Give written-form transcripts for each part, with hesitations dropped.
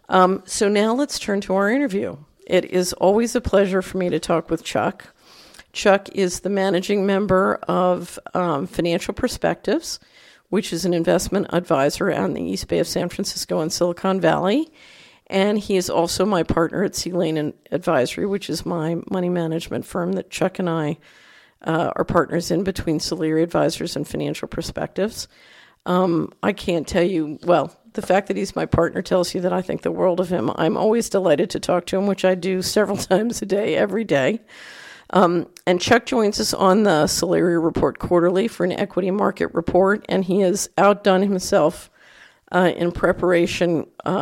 So now let's turn to our interview. It is always a pleasure for me to talk with Chuck. Chuck is the managing member of Financial Perspectives, which is an investment advisor on the East Bay of San Francisco and Silicon Valley. And he is also my partner at C. Lane Advisory, which is my money management firm that Chuck and I are partners in between Solari Advisors and Financial Perspectives. I can't tell you, well, the fact that he's my partner tells you that I think the world of him. I'm always delighted to talk to him, which I do several times a day, every day. And Chuck joins us on the Solari Report quarterly for an equity market report, and he has outdone himself in preparation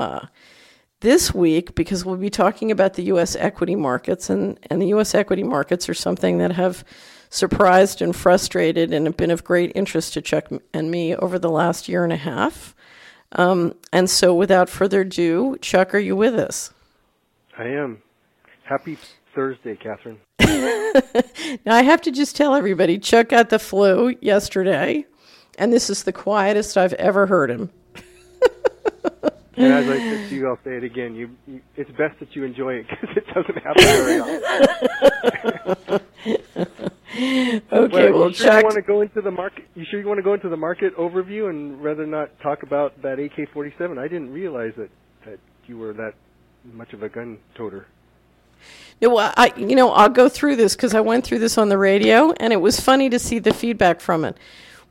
this week because we'll be talking about the U.S. equity markets, and the U.S. equity markets are something that have surprised and frustrated and have been of great interest to Chuck and me over the last year and a half. And so without further ado, Chuck, are you with us? I am. Happy Thursday, Catherine. Now, I have to just tell everybody, Chuck got the flu yesterday, and this is the quietest I've ever heard him. And as I said to you, I'll say it again. It's best that you enjoy it because it doesn't happen very often. Okay, well, Chuck. You want to go into the market? You sure you want to go into the market overview and rather not talk about that AK-47? I didn't realize that you were that much of a gun toter. No, well, I'll go through this because I went through this on the radio, and it was funny to see the feedback from it.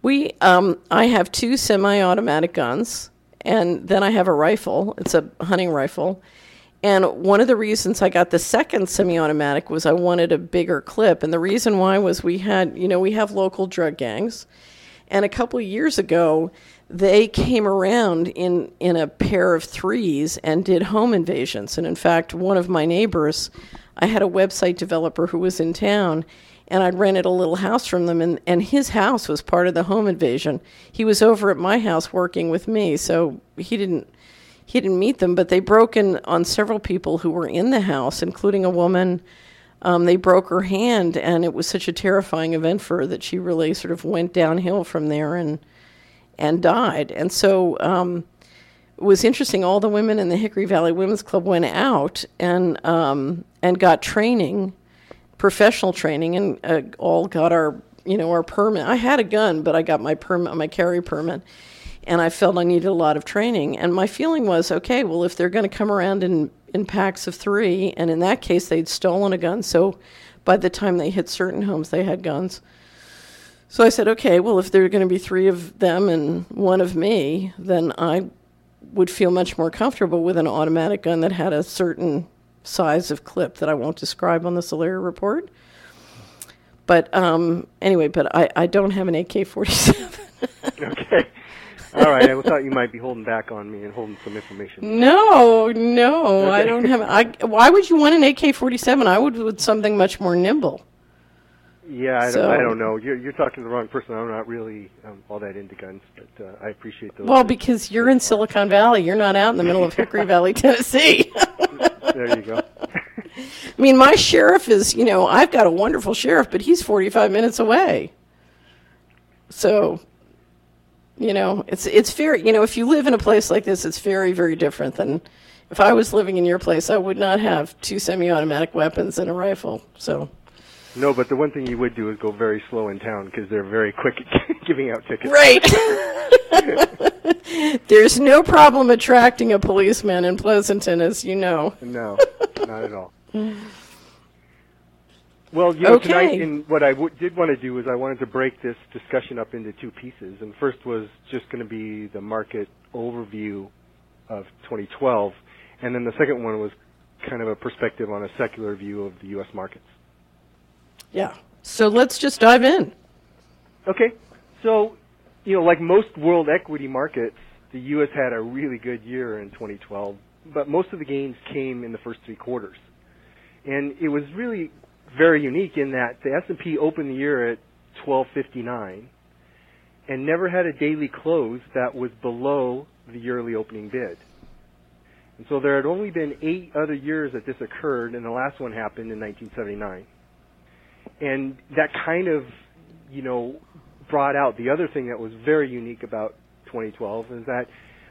I have 2 semi-automatic guns, and then I have a rifle. It's a hunting rifle. And one of the reasons I got the second semi-automatic was I wanted a bigger clip. And the reason why was we have local drug gangs. And a couple of years ago, they came around in a pair of 3s and did home invasions. And in fact, one of my neighbors, I had a website developer who was in town, and I'd rented a little house from them, and his house was part of the home invasion. He was over at my house working with me, so he didn't meet them, but they broke in on several people who were in the house, including a woman. They broke her hand, and it was such a terrifying event for her that she really sort of went downhill from there and died. And so it was interesting. All the women in the Hickory Valley Women's Club went out and got training, professional training, and all got our permit. I had a gun, but I got my carry permit. And I felt I needed a lot of training. And my feeling was, okay, well, if they're going to come around in packs of 3, and in that case, they'd stolen a gun. So by the time they hit certain homes, they had guns. So I said, okay, well, if there are going to be 3 of them and 1 of me, then I would feel much more comfortable with an automatic gun that had a certain size of clip that I won't describe on the Solari report. But anyway, I don't have an AK-47. Okay. All right, I thought you might be holding back on me and holding some information. No, okay. I don't have. Why would you want an AK-47? I would with something much more nimble. Yeah, I don't know. You're talking to the wrong person. I'm not really all that into guns, but I appreciate those. Well, because you're in Silicon Valley. You're not out in the middle of Hickory Valley, Tennessee. There you go. I mean, my sheriff is, I've got a wonderful sheriff, but he's 45 minutes away. So... it's very, if you live in a place like this, it's very, very different than if I was living in your place. I would not have 2 semi-automatic weapons and a rifle. So. No, but the one thing you would do is go very slow in town because they're very quick at giving out tickets. Right. There's no problem attracting a policeman in Pleasanton, as you know. No, not at all. Well, tonight, what I did want to do is I wanted to break this discussion up into 2 pieces. And first was just going to be the market overview of 2012. And then the second one was kind of a perspective on a secular view of the U.S. markets. Yeah. So let's just dive in. Okay. So, like most world equity markets, the U.S. had a really good year in 2012, but most of the gains came in the first 3 quarters. And it was really very unique in that the S&P opened the year at 1259 and never had a daily close that was below the yearly opening bid. And so there had only been 8 other years that this occurred, and the last one happened in 1979. And that kind of, brought out the other thing that was very unique about 2012 is that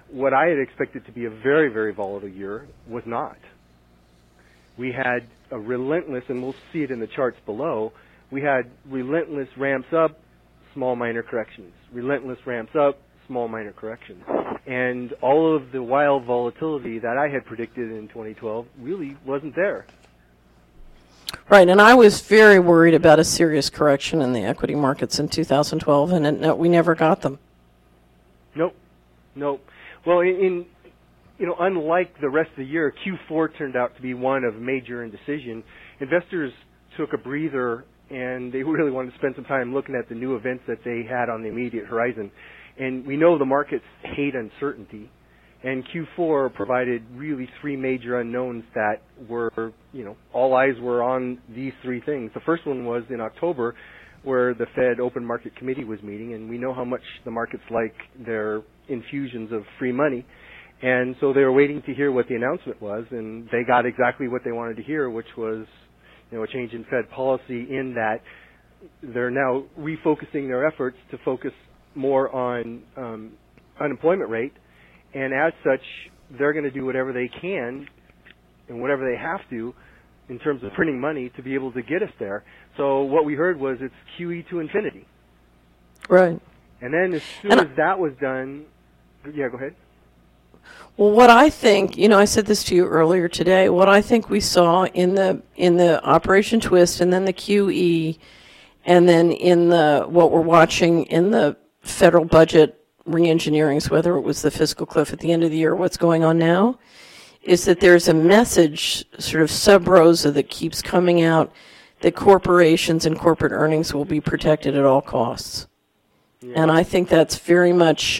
what I had expected to be a very, very volatile year was not. We had a relentless, and we'll see it in the charts below, we had relentless ramps up, small minor corrections, relentless ramps up, small minor corrections. And all of the wild volatility that I had predicted in 2012 really wasn't there. Right, and I was very worried about a serious correction in the equity markets in 2012, and we never got them. Nope. Well, unlike the rest of the year, Q4 turned out to be one of major indecision. Investors took a breather, and they really wanted to spend some time looking at the new events that they had on the immediate horizon. And we know the markets hate uncertainty, and Q4 provided really three major unknowns that were, all eyes were on these three things. The first one was in October, where the Fed Open Market Committee was meeting, and we know how much the markets like their infusions of free money. And so they were waiting to hear what the announcement was, and they got exactly what they wanted to hear, which was, a change in Fed policy, in that they're now refocusing their efforts to focus more on unemployment rate, and as such, they're going to do whatever they can and whatever they have to in terms of printing money to be able to get us there. So what we heard was it's QE to infinity. Right. And then as soon as that was done, yeah, go ahead. Well, what I think, I said this to you earlier today, what I think we saw in the Operation Twist, and then the QE, and then in what we're watching in the federal budget reengineerings, whether it was the fiscal cliff at the end of the year or what's going on now, is that there's a message, sort of sub rosa, that keeps coming out that corporations and corporate earnings will be protected at all costs. Yeah. And I think that's very much,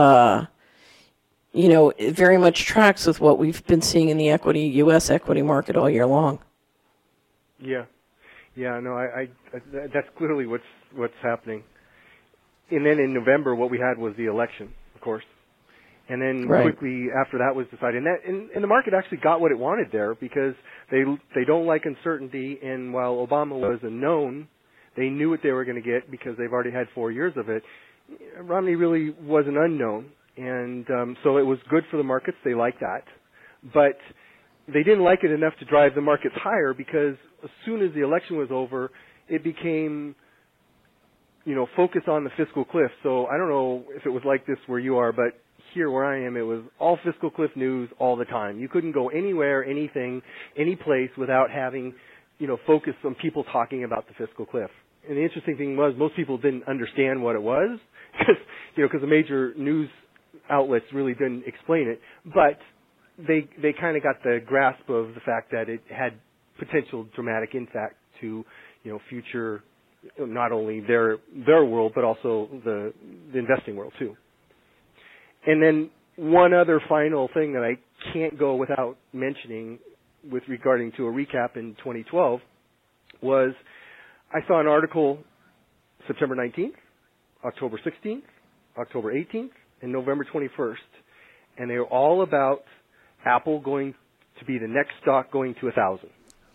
it very much tracks with what we've been seeing in the U.S. equity market all year long. Yeah. No, I that's clearly what's happening. And then in November, what we had was the election, of course. And then quickly after that was decided, and the market actually got what it wanted there, because they don't like uncertainty. And while Obama was a known, they knew what they were going to get because they've already had 4 years of it. Romney really was an unknown, and so it was good for the markets. They liked that, but they didn't like it enough to drive the markets higher, because as soon as the election was over, it became focus on the fiscal cliff. So I don't know if it was like this where you are, but here where I am, it was all fiscal cliff news all the time. You couldn't go anywhere, anything, any place without having, focus on people talking about the fiscal cliff. And the interesting thing was most people didn't understand what it was, because the major news outlets really didn't explain it. But they kind of got the grasp of the fact that it had potential dramatic impact to, future, not only their world, but also the investing world too. And then one other final thing that I can't go without mentioning with regarding to a recap in 2012 was I saw an article September 19th, October 16th, October 18th, and November 21st, and they were all about Apple going to be the next stock going to 1,000.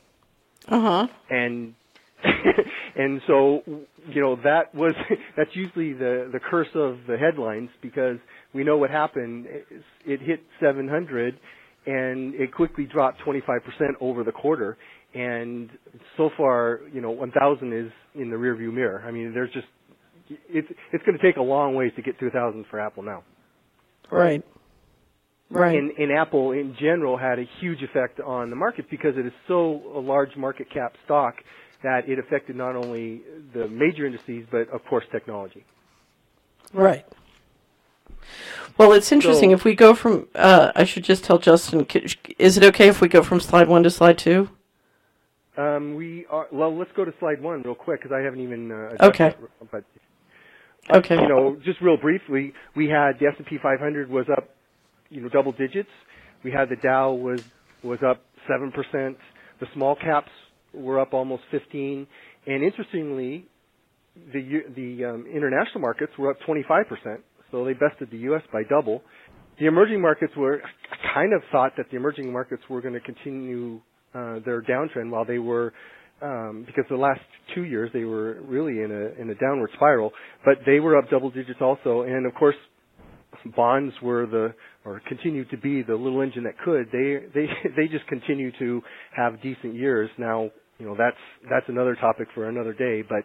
And and so, that's usually the curse of the headlines, because we know what happened. It hit 700, and it quickly dropped 25% over the quarter. And so far, 1,000 is in the rearview mirror. I mean, it's going to take a long ways to get to 1,000 for Apple now. Right. And Apple in general had a huge effect on the market because it is so a large market cap stock that it affected not only the major indices, but of course technology. Right. Well, it's interesting. If we go from, I should just tell Justin, is it okay if we go from slide 1 to slide 2? We are, well, let's go to slide 1 real quick, because I haven't even okay. But, okay. Just real briefly, we had the S&P 500 was up, double digits. We had the Dow was up 7%. The small caps were up almost 15%. And interestingly, the international markets were up 25%. So they bested the U.S. by double. The emerging markets I kind of thought that the emerging markets were going to continue their downtrend while they were, because the last 2 years they were really in a downward spiral, but they were up double digits also. And of course, bonds were the or continue to be the little engine that could, they just continue to have decent years. Now, that's another topic for another day, but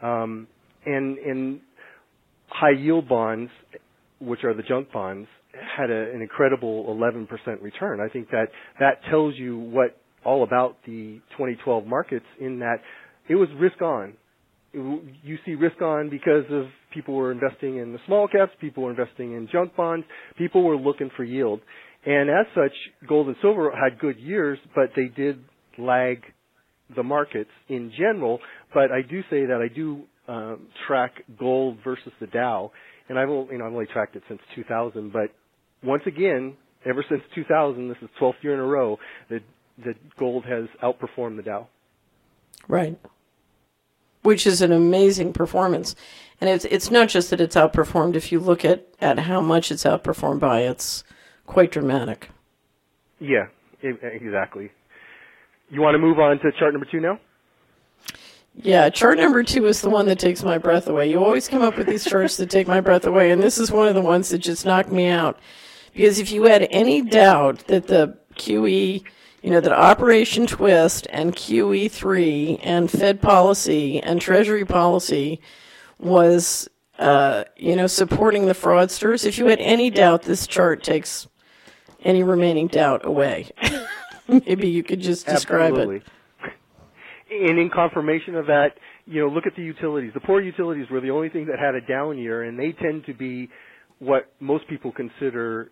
and high yield bonds, which are the junk bonds, had an incredible 11% return. I think that tells you all about the 2012 markets, in that it was risk on. You see risk on because of people were investing in the small caps, people were investing in junk bonds, people were looking for yield. And as such, gold and silver had good years, but they did lag the markets in general. But I do say that I do track gold versus the Dow, and I've only tracked it since 2000. But once again, ever since 2000, this is 12th year in a row that gold has outperformed the Dow. Right. Which is an amazing performance. And it's not just that it's outperformed. If you look at how much it's outperformed by, it's quite dramatic. Yeah, exactly. You want to move on to chart number 2 now? Yeah, chart number 2 is the one that takes my breath away. You always come up with these charts that take my breath away, and this is one of the ones that just knocked me out. Because if you had any doubt that the QE, that Operation Twist and QE3 and Fed policy and Treasury policy was, supporting the fraudsters, if you had any doubt, this chart takes any remaining doubt away. Maybe you could just describe it. And in confirmation of that, look at the utilities. The poor utilities were the only thing that had a down year, and they tend to be what most people consider,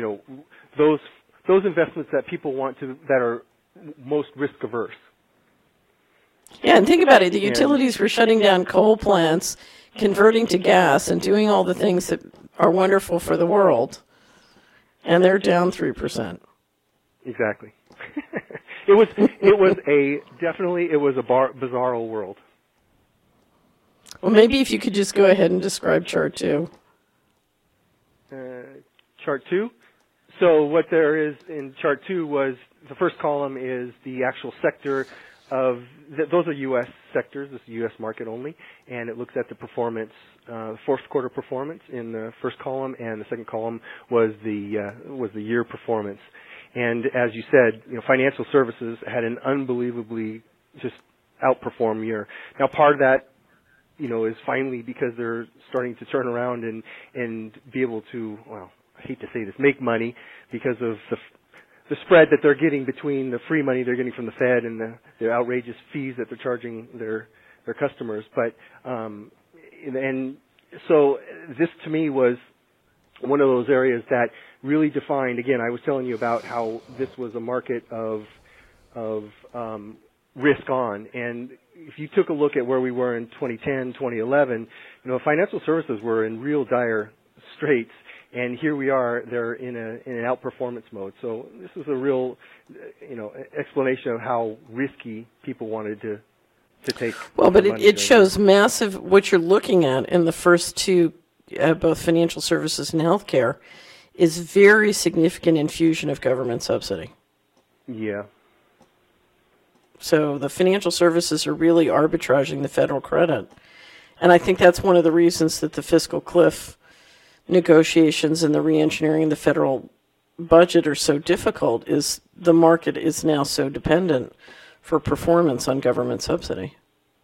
those investments that people want to, that are most risk averse. Yeah, and think about it. The utilities were shutting down coal plants, converting to gas, and doing all the things that are wonderful for the world. And they're down 3%. Exactly. It was a bizarro world. Well, maybe if you could just go ahead and describe chart 2. Chart 2. So what there is in chart 2 was, the first column is the actual sector of, those are U.S. sectors, this is U.S. market only, and it looks at the performance, fourth quarter performance in the first column, and the second column was the year performance. And as you said, financial services had an unbelievably just outperform year. Now part of that, is finally because they're starting to turn around and be able to, well, I hate to say this, make money because of the spread that they're getting between the free money they're getting from the Fed and the outrageous fees that they're charging their customers. But and so this to me was one of those areas that really defined. Again, I was telling you about how this was a market of risk on, and if you took a look at where we were in 2010, 2011, financial services were in real dire straits. And here we are, they're in an outperformance mode. So this is a real, explanation of how risky people wanted to take. Well, but it shows massive, what you're looking at in the first two, both financial services and healthcare, is very significant infusion of government subsidy. Yeah. So the financial services are really arbitraging the federal credit. And I think that's one of the reasons that the fiscal cliff negotiations and the reengineering of the federal budget are so difficult, is the market is now so dependent for performance on government subsidy.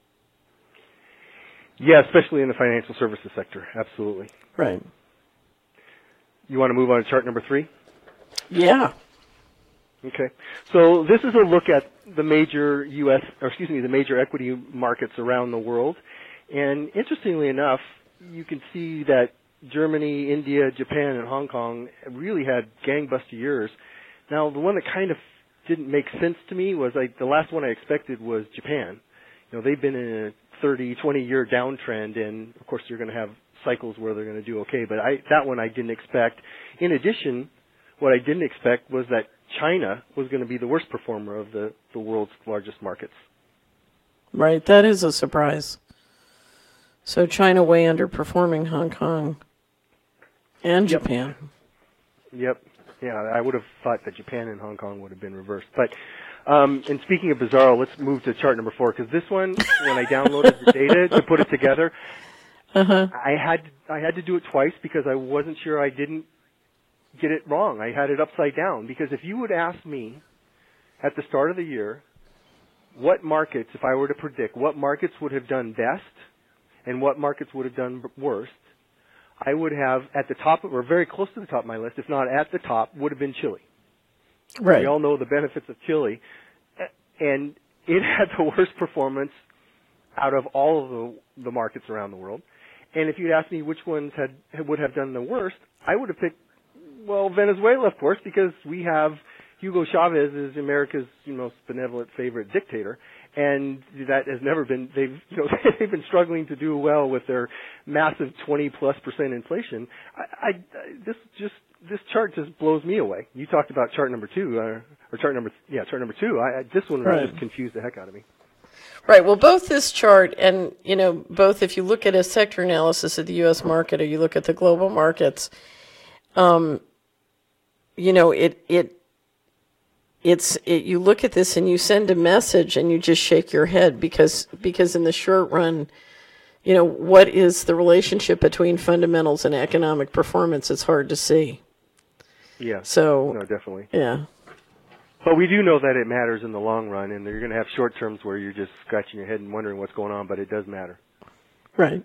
Yeah, especially in the financial services sector. Absolutely. Right. You want to move on to chart number 3? Yeah. Okay. So this is a look at the major the major equity markets around the world. And interestingly enough, you can see that Germany, India, Japan, and Hong Kong really had gangbuster years. Now, the one that kind of didn't make sense to me was the last one I expected was Japan. They've been in a 30, 20-year downtrend, and of course, you're going to have cycles where they're going to do okay. But that one I didn't expect. In addition, what I didn't expect was that China was going to be the worst performer of the world's largest markets. Right, that is a surprise. So China way underperforming Hong Kong and Japan. Yep. Yeah, I would have thought that Japan and Hong Kong would have been reversed. But and speaking of bizarro, let's move to chart number 4, because this one, when I downloaded the data to put it together, I had to do it twice because I wasn't sure I didn't get it wrong. I had it upside down, because if you would ask me at the start of the year what markets, if I were to predict what markets would have done best and what markets would have done worst, I would have at the top, or very close to the top of my list, if not at the top, would have been Chile. Right. We all know the benefits of Chile, and it had the worst performance out of all of the markets around the world. And if you'd asked me which ones would have done the worst, I would have picked, well, Venezuela, of course, because we have Hugo Chavez is America's most benevolent favorite dictator, and that has never been. They've been struggling to do well with their massive 20+% inflation. This chart just blows me away. You talked about chart number 2, or chart number 2. This one right. just confused the heck out of me. Right. Well, both this chart and, both if you look at a sector analysis of the U.S. market or you look at the global markets, you look at this and you send a message and you just shake your head because in the short run, what is the relationship between fundamentals and economic performance? It's hard to see. Yeah. So. No, definitely. Yeah. But we do know that it matters in the long run, and you're going to have short terms where you're just scratching your head and wondering what's going on, but it does matter. Right.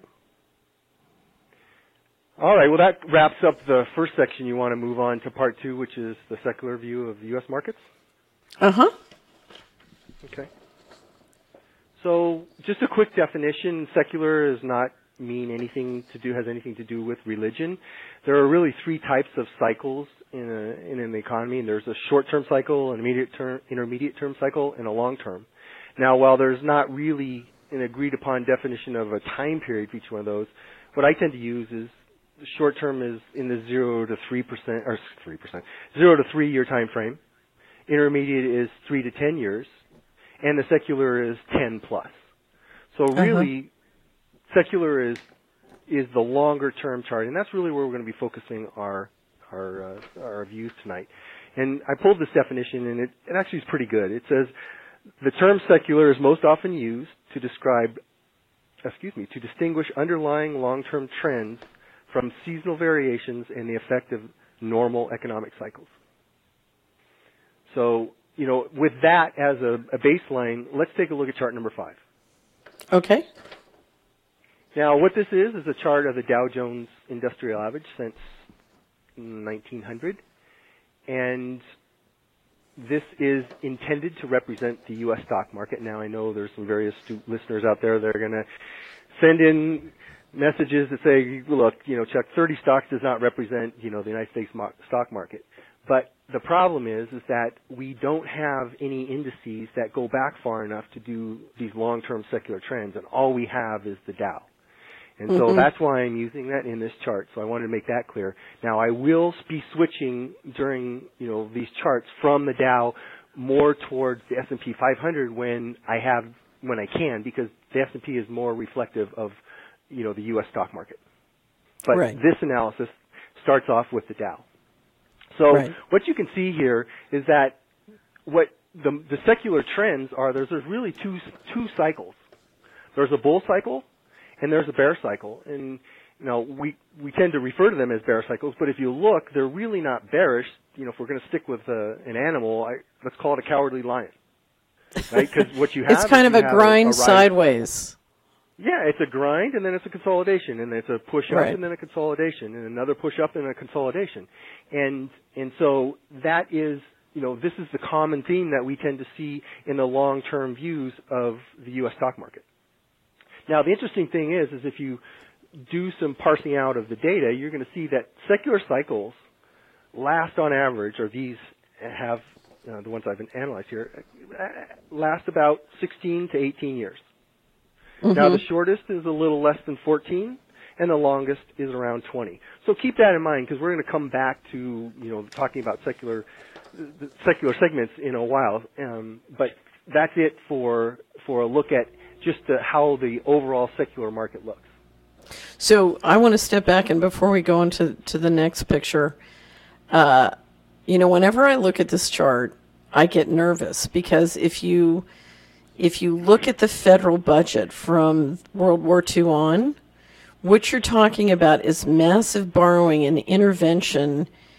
All right, well, that wraps up the first section. You want to move on to part 2, which is the secular view of the U.S. markets? Uh-huh. Okay. So just a quick definition, secular does not mean has anything to do with religion. There are really 3 types of cycles in an economy, and there's a short-term cycle, an intermediate-term cycle, and a long-term. Now, while there's not really an agreed-upon definition of a time period for each one of those, what I tend to use is the short-term is in the 0 to 3 year time frame. Intermediate is 3 to 10 years, and the secular is 10+. So really, secular is the longer-term chart, and that's really where we're going to be focusing our views tonight. And I pulled this definition, and it actually is pretty good. It says the term secular is most often used to distinguish underlying long-term trends from seasonal variations and the effect of normal economic cycles. So, with that as a baseline, let's take a look at chart number 5. Okay. Now, what this is a chart of the Dow Jones Industrial Average since 1900, and this is intended to represent the U.S. stock market. Now, I know there's some very astute listeners out there that are going to send in messages that say, look, Chuck, 30 stocks does not represent, the United States stock market. But the problem is that we don't have any indices that go back far enough to do these long-term secular trends, and all we have is the Dow. And so that's why I'm using that in this chart. So I wanted to make that clear. Now, I will be switching during, these charts from the Dow more towards the S&P 500 when I can, because the S&P is more reflective of, the U.S. stock market. But this analysis starts off with the Dow. So what you can see here is that what the secular trends are, there's really two cycles. There's a bull cycle and there's a bear cycle. And we tend to refer to them as bear cycles, but if you look, they're really not bearish. If we're going to stick with an animal, let's call it a cowardly lion. Right? Because what you have it's kind of a grind sideways. Yeah, it's a grind, and then it's a consolidation, and then it's a push up, and then a consolidation, and another push up and a consolidation. And so that is, this is the common theme that we tend to see in the long-term views of the U.S. stock market. Now, the interesting thing is if you do some parsing out of the data, you're going to see that secular cycles last on average, or these have, the ones I've analyzed here, last about 16 to 18 years. Now, the shortest is a little less than 14, and the longest is around 20. So keep that in mind, because we're going to come back to, talking about secular segments in a while. But that's it for a look at just how the overall secular market looks. So I want to step back, and before we go into the next picture, whenever I look at this chart, I get nervous, because if you look at the federal budget from World War II on, what you're talking about is massive borrowing and intervention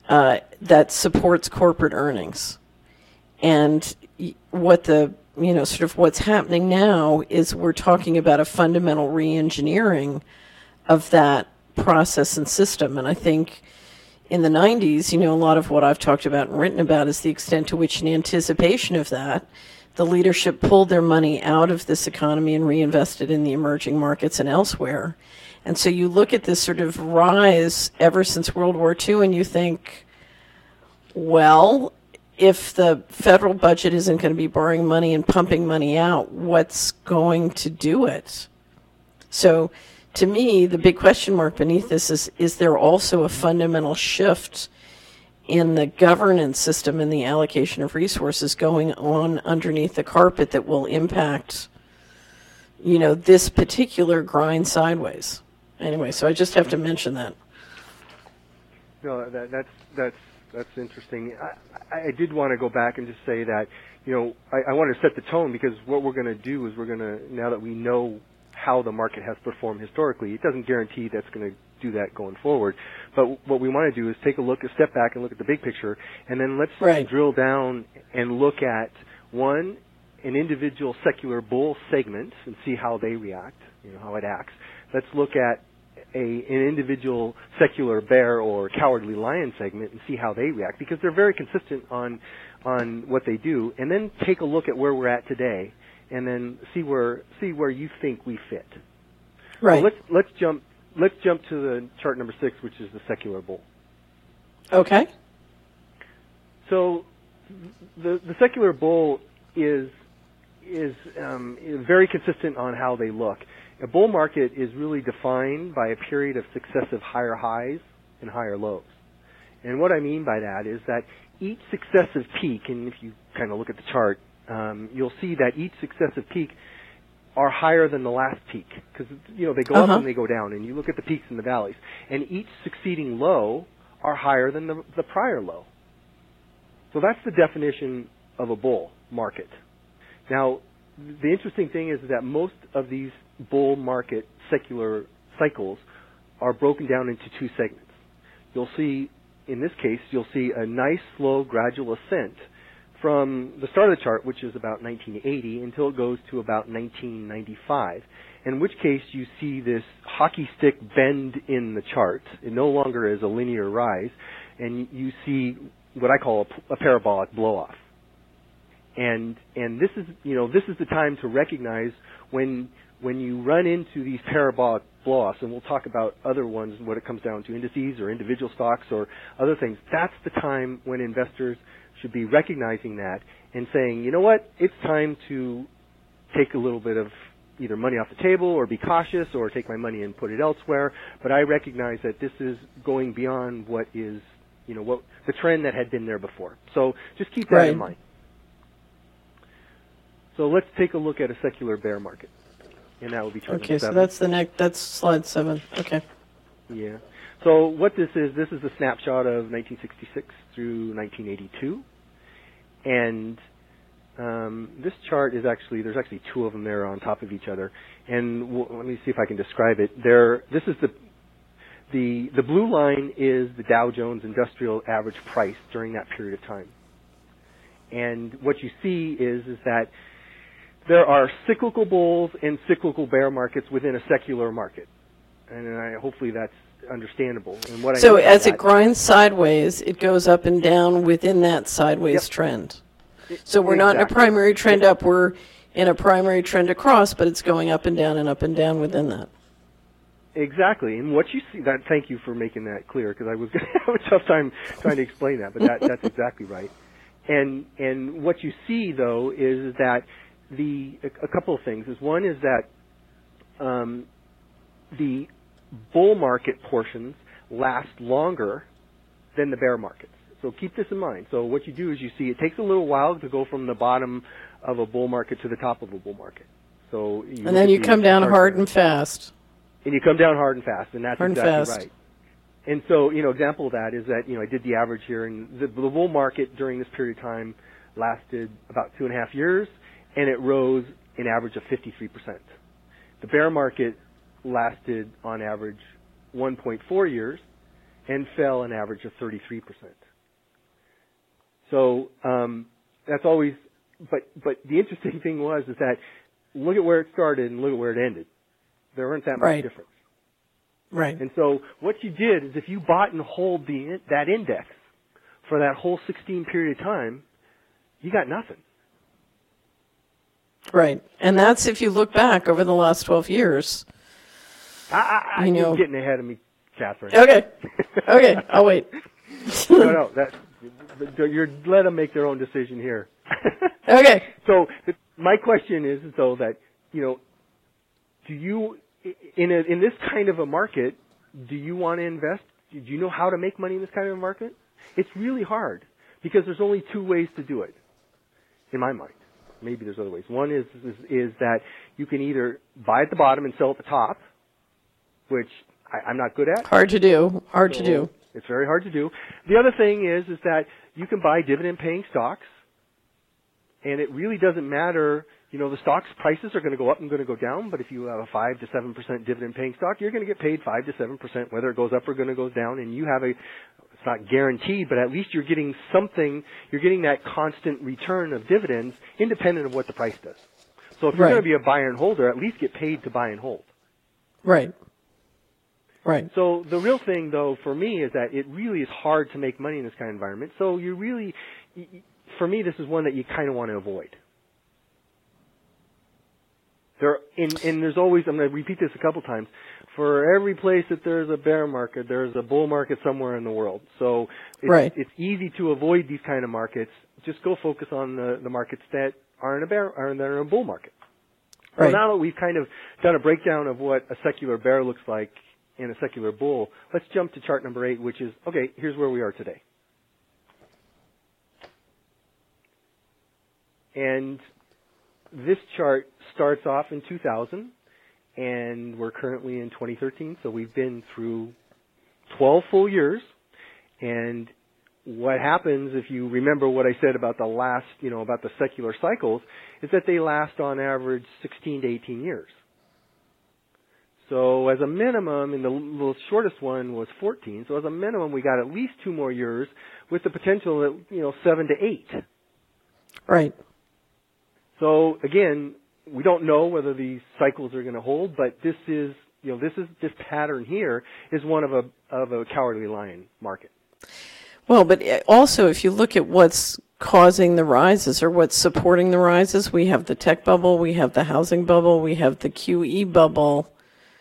that supports corporate earnings. And what the, sort of what's happening now is we're talking about a fundamental re-engineering of that process and system. And I think in the 90s, a lot of what I've talked about and written about is the extent to which, in anticipation of that, the leadership pulled their money out of this economy and reinvested in the emerging markets and elsewhere. And so you look at this sort of rise ever since World War II and you think, well, if the federal budget isn't going to be borrowing money and pumping money out, what's going to do it? So to me, the big question mark beneath this is there also a fundamental shift in the governance system and the allocation of resources going on underneath the carpet that will impact, this particular grind sideways? Anyway, so I just have to mention that. No, that's interesting. I did want to go back and just say that, I want to set the tone, because what we're going to do is now that we know how the market has performed historically, it doesn't guarantee that's going to do that going forward. But what we want to do is take a step back and look at the big picture, and then let's drill down and look at, one, an individual secular bull segment and see how they react, how it acts. Let's look at an individual secular bear or cowardly lion segment and see how they react, because they're very consistent on what they do. And then take a look at where we're at today, and then see where you think we fit. Right. So let's jump to the chart number 6, which is the secular bull. Okay. So the secular bull is very consistent on how they look. A bull market is really defined by a period of successive higher highs and higher lows. And what I mean by that is that each successive peak, and if you kind of look at the chart, you'll see that each successive peak are higher than the last peak, because they go up and they go down, and you look at the peaks and the valleys, and each succeeding low are higher than the prior low. So that's the definition of a bull market. Now, the interesting thing is that most of these bull market secular cycles are broken down into two segments. You'll see, in this case, a nice, slow, gradual ascent from the start of the chart, which is about 1980, until it goes to about 1995, in which case you see this hockey stick bend in the chart. It no longer is a linear rise, and you see what I call a parabolic blow-off. And this is the time to recognize when you run into these parabolic blow-offs, and we'll talk about other ones when it comes down to indices or individual stocks or other things. That's the time when investors should be recognizing that and saying, you know what, it's time to take a little bit of either money off the table or be cautious or take my money and put it elsewhere. But I recognize that this is going beyond what is, what the trend that had been there before. So just keep that in mind. So let's take a look at a secular bear market, and that will be chart number 7. So that's slide 7. Okay. Yeah. So what this is a snapshot of 1966 through 1982, and this chart is there's actually two of them there on top of each other, and let me see if I can describe it. This is the blue line is the Dow Jones Industrial Average price during that period of time, and what you see is that there are cyclical bulls and cyclical bear markets within a secular market, and hopefully that's understandable. And what so as it grinds sideways, it goes up and down within that sideways trend. So we're not in a primary trend up, we're in a primary trend across, but it's going up and down within that. Exactly. And what you see, thank you for making that clear, because I was going to have a tough time trying to explain that, but that's exactly right. And what you see, though, is that a couple of things. One is that the bull market portions last longer than the bear markets. So keep this in mind. So what you do is you see it takes a little while to go from the bottom of a bull market to the top of a bull market. So and then you come down hard and fast. And you come down hard and fast, and that's exactly right. And so, example of that is that, I did the average here, and the bull market during this period of time lasted about 2.5 years, and it rose an average of 53%. The bear market lasted on average 1.4 years and fell an average of 33%. So that's always. But the interesting thing is that look at where it started and look at where it ended. There weren't that much difference. Right. And so what you did is if you bought and hold that index for that whole 16 period of time, you got nothing. Right. And that's if you look back over the last 12 years. You're getting ahead of me, Catherine. Okay. Okay. I'll wait. No, you're let them make their own decision here. Okay. So my question is, though, that, do you, in this kind of a market, do you want to invest? Do you know how to make money in this kind of a market? It's really hard because there's only two ways to do it, in my mind. Maybe there's other ways. One is that you can either buy at the bottom and sell at the top, which I'm not good at. Hard to do. It's very hard to do. The other thing is that you can buy dividend-paying stocks, and it really doesn't matter. The stock's prices are going to go up and going to go down, but if you have a 5 to 7% dividend-paying stock, you're going to get paid 5 to 7%, whether it goes up or going to go down, and you have it's not guaranteed, but at least you're getting something, you're getting that constant return of dividends independent of what the price does. So if you're going to be a buyer and holder, at least get paid to buy and hold. Right. Right. So the real thing, though, for me is that it really is hard to make money in this kind of environment. So you really, for me, this is one that you kind of want to avoid. And there's always, I'm going to repeat this a couple times, for every place that there's a bear market, there's a bull market somewhere in the world. So it's easy to avoid these kind of markets. Just go focus on the markets that are in a bull market. Right. So now that we've kind of done a breakdown of what a secular bear looks like in a secular bull, let's jump to chart number 8, which is, okay, here's where we are today. And this chart starts off in 2000, and we're currently in 2013, so we've been through 12 full years. And what happens, if you remember what I said about about the secular cycles, is that they last on average 16 to 18 years. So as a minimum, and the shortest one was 14, so as a minimum we got at least 2 more years with the potential at, 7 to 8. Right. So again, we don't know whether these cycles are going to hold, but this pattern here is one of a cowardly lion market. Well, but also if you look at what's causing the rises or what's supporting the rises, we have the tech bubble, we have the housing bubble, we have the QE bubble.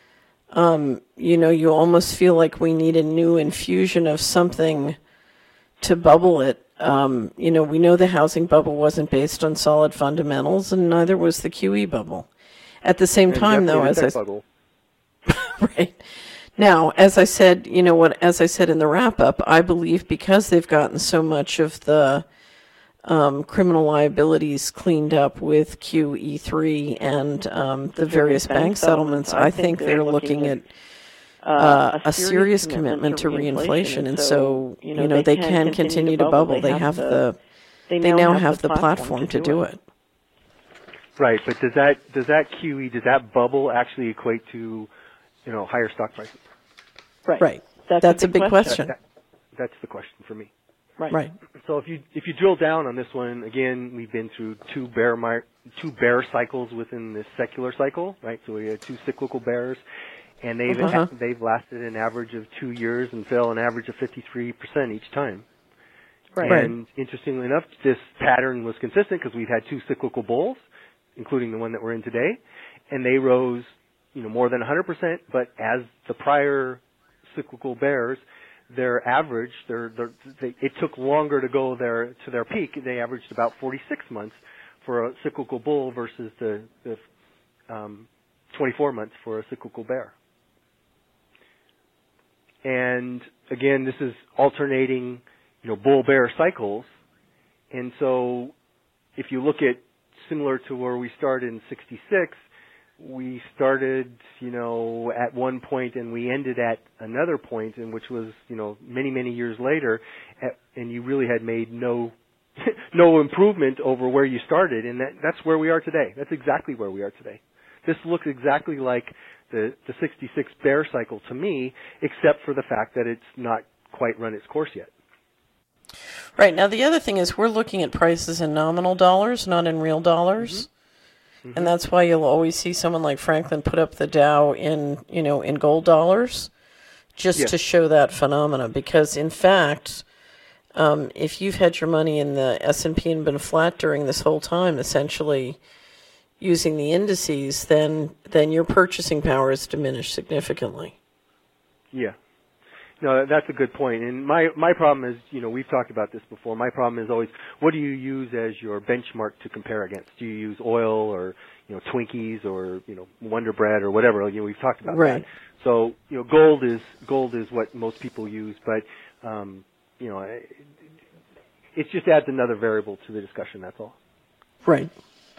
You almost feel like we need a new infusion of something to bubble it. We know the housing bubble wasn't based on solid fundamentals, and neither was the QE bubble. At the same time, though, right now, as I said, as I said in the wrap up, I believe because they've gotten so much of the criminal liabilities cleaned up with QE3 and the various bank settlements, I think they're looking at a serious commitment to reinflation, and so they can continue to bubble. They now have the platform to do it. Right, but does that QE, does that bubble actually equate to higher stock prices? Right. That's a big question. That's the question for me. Right. So if you drill down on this one, again, we've been through two bear cycles within this secular cycle, right? So we had 2 cyclical bears, and they've lasted an average of 2 years and fell an average of 53% each time. Right. And interestingly enough, this pattern was consistent because we've had 2 cyclical bulls, including the one that we're in today, and they rose, more than 100%. But as the prior cyclical bears, their average, it took longer to go to their peak. They averaged about 46 months for a cyclical bull versus the 24 months for a cyclical bear. And again, this is alternating, bull-bear cycles. And so if you look at similar to where we started in 66, we started, at one point and we ended at another point, in which was, many, many years later, and you really had made no improvement over where you started, and that's where we are today. That's exactly where we are today. This looks exactly like the 66 bear cycle to me, except for the fact that it's not quite run its course yet. Right. Now, the other thing is we're looking at prices in nominal dollars, not in real dollars. Mm-hmm. And that's why you'll always see someone like Franklin put up the Dow in gold dollars just to show that phenomena. Because, in fact, if you've had your money in the S&P and been flat during this whole time, essentially using the indices, then your purchasing power is diminished significantly. Yeah. No, that's a good point. And my problem is, we've talked about this before. My problem is always, what do you use as your benchmark to compare against? Do you use oil or, Twinkies or, Wonder Bread or whatever? We've talked about that. So, gold is what most people use, but, it just adds another variable to the discussion, that's all. Right.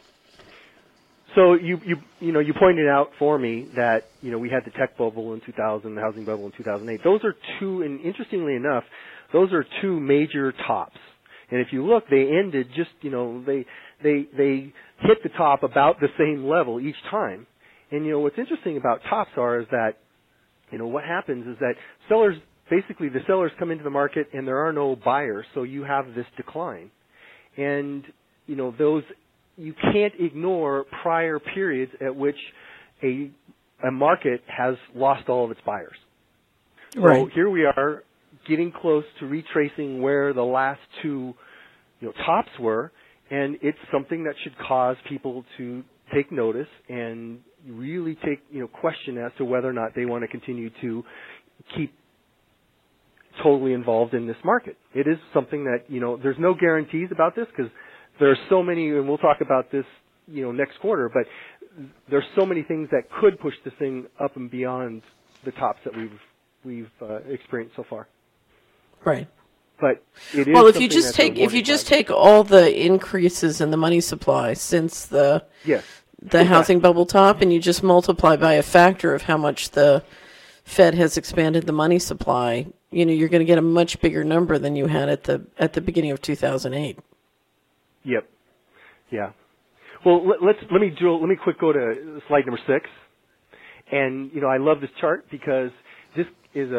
So you pointed out for me that we had the tech bubble in 2000, the housing bubble in 2008. Those are two, and interestingly enough, those are two major tops. And if you look, they ended just they hit the top about the same level each time. And what's interesting about tops is that what happens is that the sellers come into the market and there are no buyers, so you have this decline. And those. You can't ignore prior periods at which a market has lost all of its buyers. Right. So here we are getting close to retracing where the last two tops were, and it's something that should cause people to take notice and really take question as to whether or not they want to continue to keep totally involved in this market. It is something that there's no guarantees about this because there are so many, and we'll talk about this, next quarter, but there's so many things that could push this thing up and beyond the tops that we've experienced so far. Right. But it is if you just take all the increases in the money supply since the housing bubble top, and you just multiply by a factor of how much the Fed has expanded the money supply, you're going to get a much bigger number than you had at the beginning of 2008. Yep. Yeah. Well, let me quick go to slide number 6. And I love this chart because this is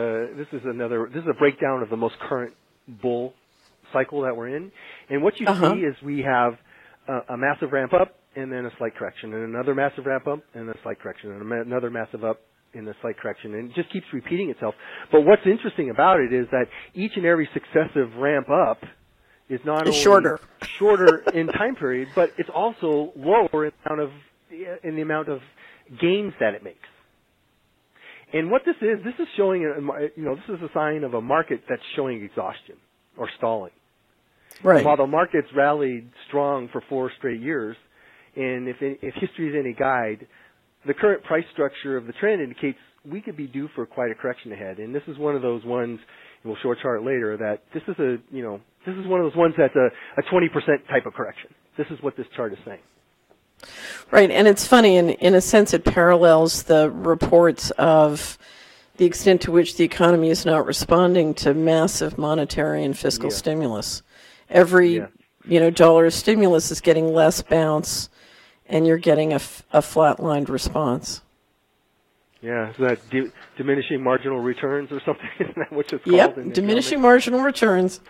a breakdown of the most current bull cycle that we're in. And what you see is we have a massive ramp up and then a slight correction, and another massive ramp up and a slight correction, and another massive up and a slight correction, and it just keeps repeating itself. But what's interesting about it is that each and every successive ramp up is not only shorter in time period, but it's also lower in the amount of gains that it makes. And what this is showing, this is a sign of a market that's showing exhaustion or stalling. Right. And while the market's rallied strong for 4 straight years, and if history is any guide, the current price structure of the trend indicates we could be due for quite a correction ahead. And this is one of those ones, and we'll show a chart later, that this is one of those ones that's a 20% type of correction. This is what this chart is saying. Right, and it's funny, in a sense it parallels the reports of the extent to which the economy is not responding to massive monetary and fiscal stimulus. Every dollar of stimulus is getting less bounce, and you're getting a flatlined response. Yeah, is that diminishing marginal returns or something? Isn't that what it's called? Yep, diminishing marginal returns.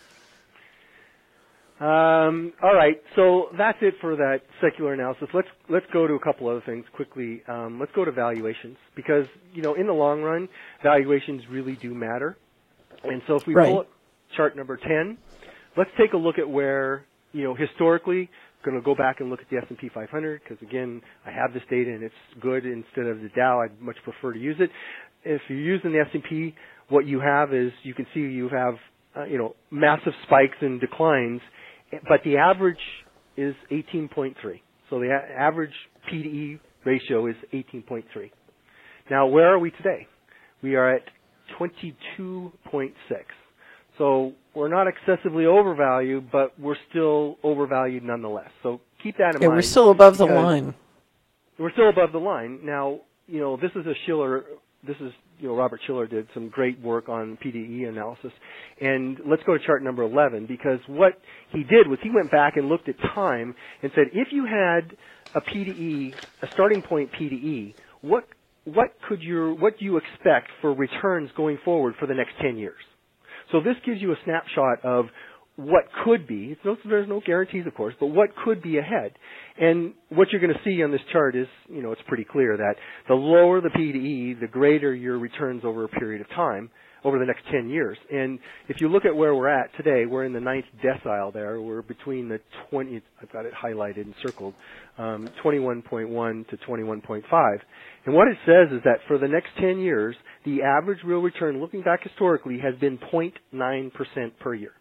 All right, so that's it for that secular analysis. Let's go to a couple other things quickly. Let's go to valuations because in the long run, valuations really do matter. And so if we pull up chart number 10, let's take a look at where historically. Going to go back and look at the S&P 500 because again, I have this data and it's good instead of the Dow. I'd much prefer to use it. If you're using the S&P, what you have is you can see you have massive spikes and declines. But the average is 18.3. So the average P/E ratio is 18.3. Now, where are we today? We are at 22.6. So we're not excessively overvalued, but we're still overvalued nonetheless. So keep that in mind. We're still above the line. We're still above the line. Now, this is a Shiller. This is, Robert Shiller did some great work on PDE analysis. And let's go to chart number 11 because what he did was he went back and looked at time and said, if you had a PDE, a starting point PDE, what do you expect for returns going forward for the next 10 years? So this gives you a snapshot of what could be. There's no guarantees, of course, but what could be ahead. And what you're going to see on this chart is, it's pretty clear that the lower the P to E, the greater your returns over a period of time, over the next 10 years. And if you look at where we're at today, we're in the 9th decile there. We're between the I've got it highlighted and circled, 21.1 to 21.5. And what it says is that for the next 10 years, the average real return, looking back historically, has been 0.9% per year.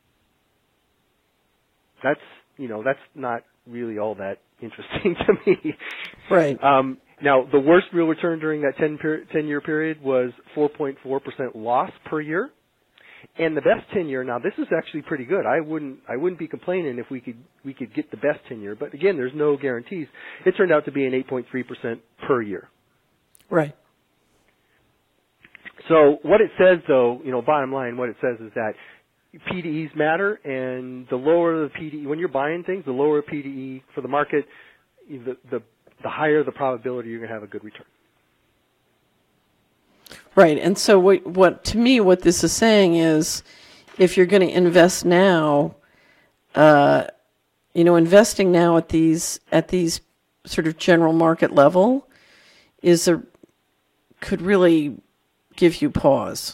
That's not really all that interesting to me. Right. Now, the worst real return during that 10-year period was 4.4% loss per year. And the best 10-year, now this is actually pretty good. I wouldn't be complaining if we could get the best 10-year, but again, there's no guarantees. It turned out to be an 8.3% per year. Right. So what it says, though, bottom line, what it says is that PDEs matter, and the lower the PDE, when you're buying things, the lower PDE for the market, the higher the probability you're going to have a good return. Right. And so what to me, what this is saying is, if you're going to invest now, investing now at these sort of general market level could really give you pause.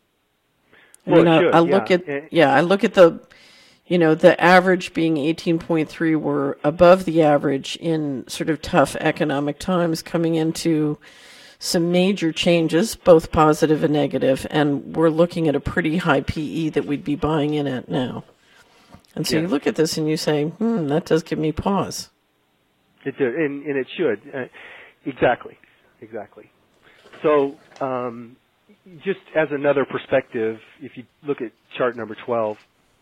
I look at the, the average being 18.3 were above the average in sort of tough economic times, coming into some major changes, both positive and negative, and we're looking at a pretty high PE that we'd be buying in at now. And so you look at this and you say, that does give me pause. It does, and it should. Exactly. So, just as another perspective, if you look at chart number 12,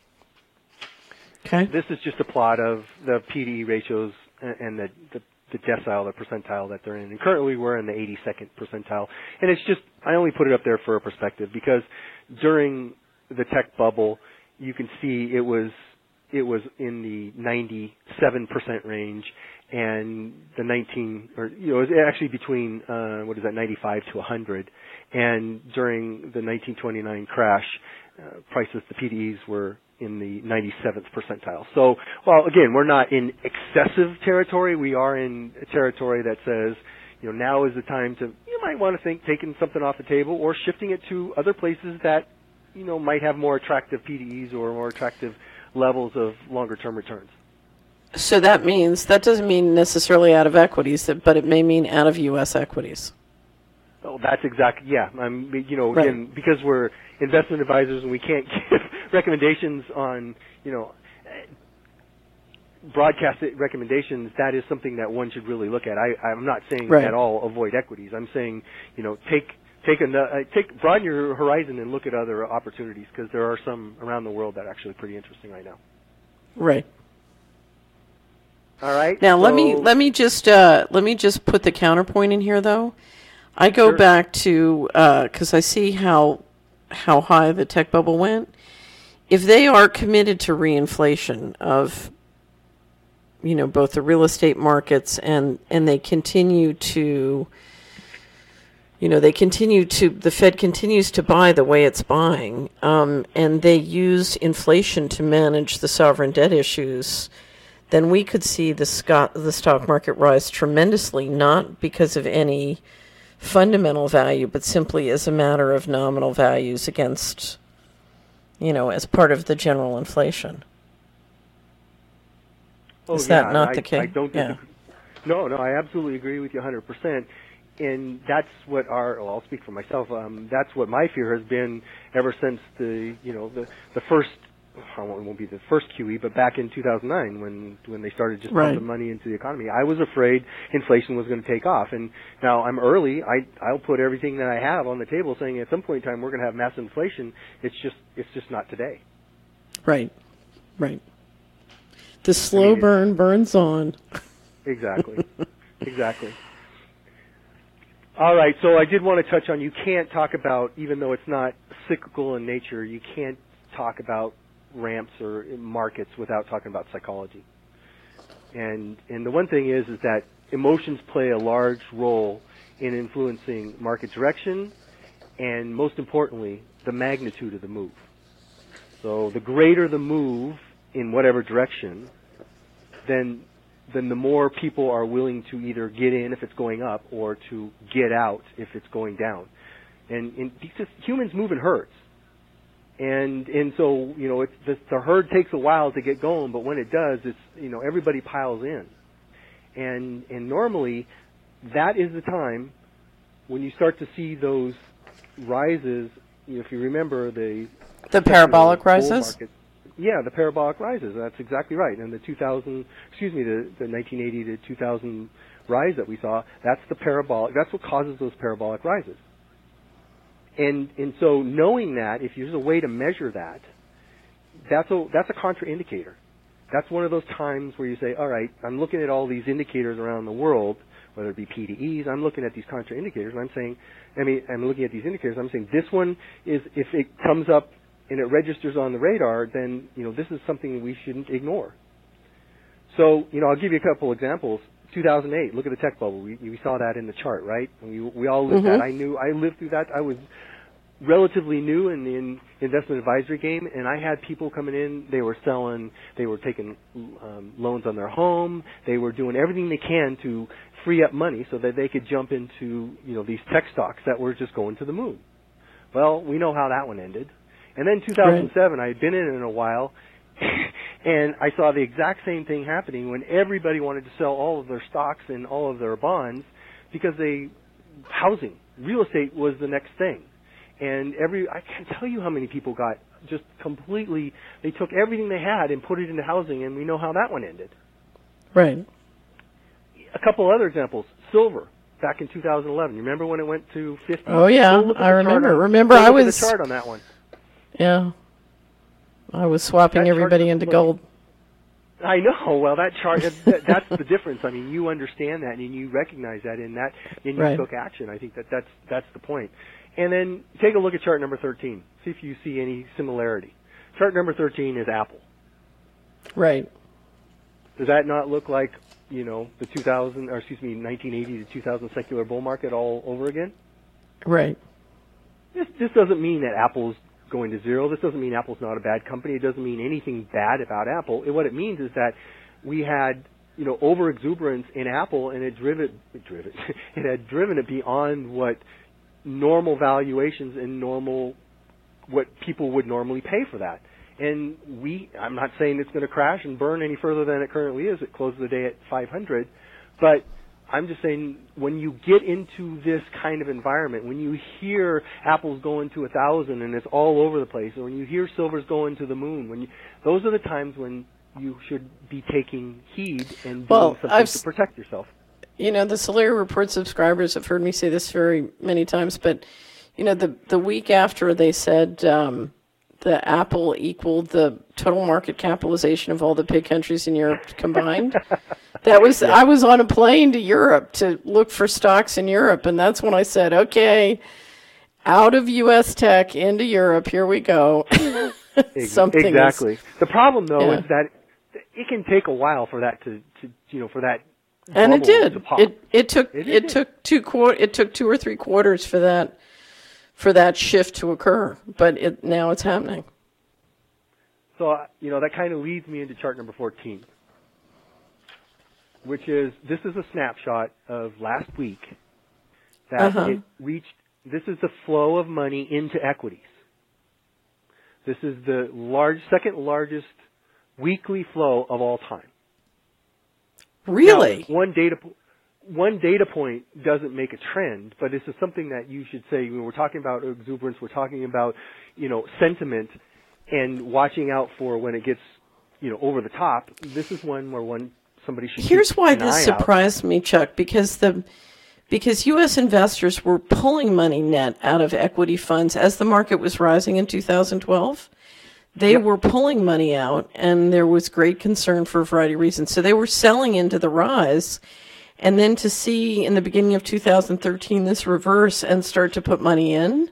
okay, this is just a plot of the PDE ratios and the decile, the percentile that they're in. And currently we're in the 82nd percentile. And it's just, I only put it up there for a perspective because during the tech bubble, you can see it was in the 97% range, and the it was actually between 95 to 100. And during the 1929 crash, prices, the PDEs were in the 97th percentile. So, while again, we're not in excessive territory, we are in a territory that says, now is the time you might want to think taking something off the table or shifting it to other places that, might have more attractive PDEs or more attractive levels of longer-term returns. So that doesn't mean necessarily out of equities, but it may mean out of U.S. equities. Oh, that's exactly, yeah. Again, right. Because we're investment advisors and we can't give recommendations on, broadcast recommendations, that is something that one should really look at. I'm not saying right. at all avoid equities. I'm saying, broaden your horizon and look at other opportunities, because there are some around the world that are actually pretty interesting right now. Right. All right. Now let me just put the counterpoint in here, though. I go back to because I see how high the tech bubble went. If they are committed to reinflation of both the real estate markets and they continue to the Fed continues to buy the way it's buying, and they use inflation to manage the sovereign debt issues, then we could see the stock market rise tremendously, not because of any fundamental value, but simply as a matter of nominal values against, as part of the general inflation. Is that not the case? I don't No, I absolutely agree with you 100%. And that's what I'll speak for myself. That's what my fear has been ever since the first, it won't be the first QE, but back in 2009 when they started just pumping money into the economy. I was afraid inflation was going to take off. And now I'm early. I'll put everything that I have on the table saying at some point in time we're going to have massive inflation. It's just not today. Right. The slow burn burns on. Exactly. All right, so I did want to touch on, you can't talk about, even though it's not cyclical in nature, you can't talk about ramps or markets without talking about psychology. And the one thing is that emotions play a large role in influencing market direction and, most importantly, the magnitude of the move. So the greater the move in whatever direction, then the more people are willing to either get in if it's going up or to get out if it's going down. And because humans move in herds. And so, the herd takes a while to get going, but when it does, it's, everybody piles in. And normally that is the time when you start to see those rises. If you remember the parabolic rises. Yeah, the parabolic rises. That's exactly right. And the 1980 to 2000 rise that we saw, that's what causes those parabolic rises. And so knowing that, if there's a way to measure that, that's a contraindicator. That's one of those times where you say, all right, I'm looking at all these indicators around the world, whether it be PDEs, I'm looking at these contraindicators, and I'm looking at these indicators, I'm saying this one is, if it comes up and it registers on the radar, then, this is something we shouldn't ignore. So, I'll give you a couple examples. 2008, look at the tech bubble. We saw that in the chart, right? We all lived that. I lived through that. I was relatively new in the investment advisory game, and I had people coming in. They were taking loans on their home. They were doing everything they can to free up money so that they could jump into, these tech stocks that were just going to the moon. Well, we know how that one ended. And then 2007, I had been in it in a while, and I saw the exact same thing happening when everybody wanted to sell all of their stocks and all of their bonds because housing, real estate was the next thing. And I can't tell you how many people got just completely, they took everything they had and put it into housing, and we know how that one ended. Right. A couple other examples. Silver, back in 2011. You remember when it went to 50? Oh, yeah, I remember. I was the chart on that one. Yeah. I was swapping everybody into gold. I know. Well, that chart, that's the difference. I mean, you understand that, and you recognize that, and you took action. I think that's the point. And then take a look at chart number 13. See if you see any similarity. Chart number 13 is Apple. Right. Does that not look like, the 1980 to 2000 secular bull market all over again? Right. This doesn't mean that Apple's going to zero. This doesn't mean Apple's not a bad company. It doesn't mean anything bad about Apple. What it means is that we had, over exuberance in Apple, and it had driven it beyond what normal valuations and what people would normally pay for that. And I'm not saying it's going to crash and burn any further than it currently is. It closes the day at 500, but I'm just saying, when you get into this kind of environment, when you hear Apple's going to 1,000 and it's all over the place, or when you hear silver's going to the moon, those are the times when you should be taking heed and doing something to protect yourself. The Solari Report subscribers have heard me say this very many times, but the week after they said the Apple equaled the total market capitalization of all the big countries in Europe combined. I was on a plane to Europe to look for stocks in Europe, and that's when I said, okay, out of U.S. tech into Europe, here we go. Exactly. The problem, though, is that it can take a while for that for that. And it did. To pop. It took 2 or 3 quarters for that shift to occur, but now it's happening. So that kind of leads me into chart number 14. Which is, this is a snapshot of last week that it reached. This is the flow of money into equities. This is the second largest weekly flow of all time. Really? Now, one data point doesn't make a trend, but this is something that you should say. When we're talking about exuberance, we're talking about sentiment, and watching out for when it gets over the top. This is one where somebody should. Here's why this surprised me, Chuck, because U.S. investors were pulling money net out of equity funds as the market was rising in 2012. They were pulling money out, and there was great concern for a variety of reasons. So they were selling into the rise, and then to see in the beginning of 2013 this reverse and start to put money in,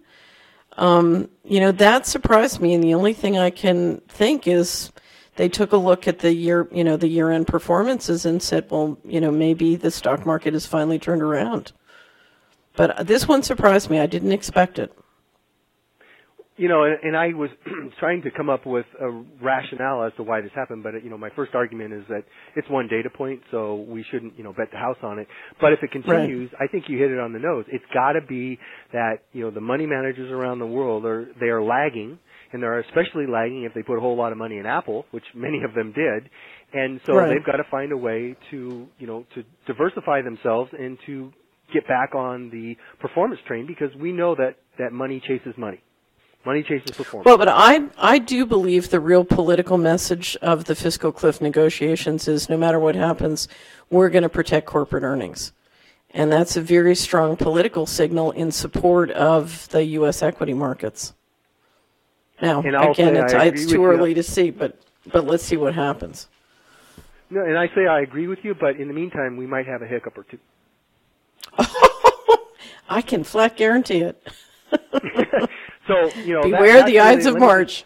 that surprised me. And the only thing I can think is they took a look at the year-end performances and said, well, maybe the stock market has finally turned around. But this one surprised me. I didn't expect it. And I was trying to come up with a rationale as to why this happened, but, my first argument is that it's one data point, so we shouldn't, bet the house on it. But if it continues, I think you hit it on the nose. It's got to be that, the money managers around the world they are lagging, and they're especially lagging if they put a whole lot of money in Apple, which many of them did. And so they've got to find a way to, to diversify themselves and to get back on the performance train, because we know that money chases money. Money chases performance. Well, but I do believe the real political message of the fiscal cliff negotiations is no matter what happens, we're going to protect corporate earnings. And that's a very strong political signal in support of the U.S. equity markets. Now, again, it's too early to see, but let's see what happens. No, and I say I agree with you, but in the meantime, we might have a hiccup or two. I can flat guarantee it. So, beware the Ides of March.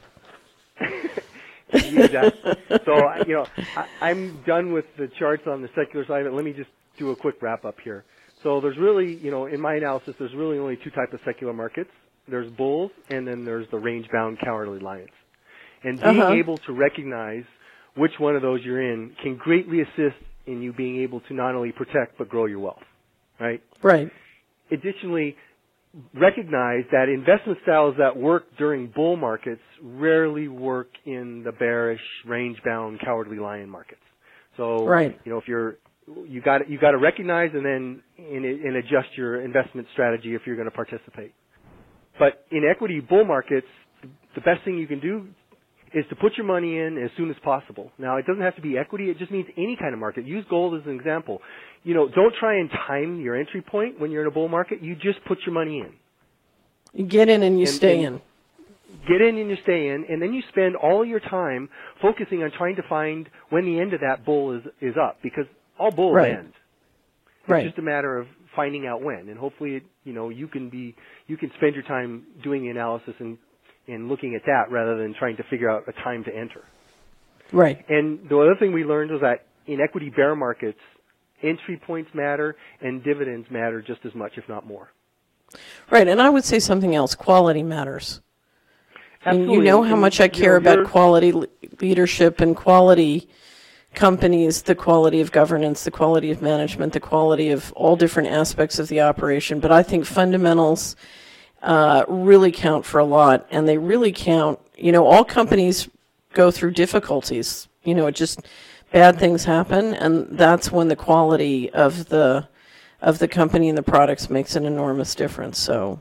Exactly. So, I'm done with the charts on the secular side, but let me just do a quick wrap up here. So there's really, in my analysis, there's really only two types of secular markets. There's bulls, and then there's the range-bound cowardly lions. And being able to recognize which one of those you're in can greatly assist in you being able to not only protect but grow your wealth, right? Right. Additionally, recognize that investment styles that work during bull markets rarely work in the bearish, range-bound, cowardly lion markets. So, if you got to recognize and then and adjust your investment strategy if you're going to participate. But in equity bull markets, the best thing you can do is to put your money in as soon as possible. Now, it doesn't have to be equity. It just means any kind of market. Use gold as an example. Don't try and time your entry point when you're in a bull market. You just put your money in. You get in and you stay in. Get in and you stay in, and then you spend all your time focusing on trying to find when the end of that bull is up, because all bulls end. It's just a matter of finding out when, and hopefully, you can spend your time doing the analysis and looking at that rather than trying to figure out a time to enter. Right. And the other thing we learned was that in equity bear markets, entry points matter and dividends matter just as much, if not more. Right, and I would say something else. Quality matters. Absolutely. And you know how much I care about quality leadership and quality companies, the quality of governance, the quality of management, the quality of all different aspects of the operation. But I think fundamentals really count for a lot, and they really count. All companies go through difficulties. Bad things happen, and that's when the quality of the company and the products makes an enormous difference. So,